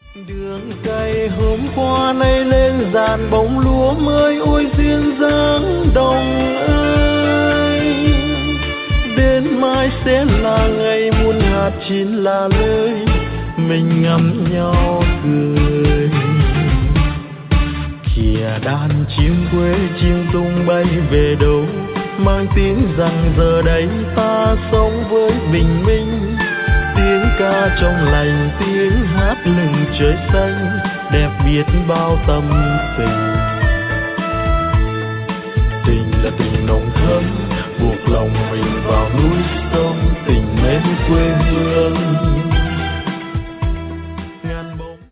Đường cày hôm qua nay lên dàn bóng lúa mới, ôi duyên dáng đồng ơi. Đến mai sẽ là ngày muôn hạt chín là lời mình ngắm nhau cười. Kìa đàn chim quê chim tung bay về đâu, mang tiếng rằng giờ đây ta sống với bình minh. Tiếng ca trong lành, tiếng hát lừng trời xanh, đẹp biết bao tâm tình. Tình là tình nồng thắm, buộc lòng mình vào núi sông, tình mến quê hương.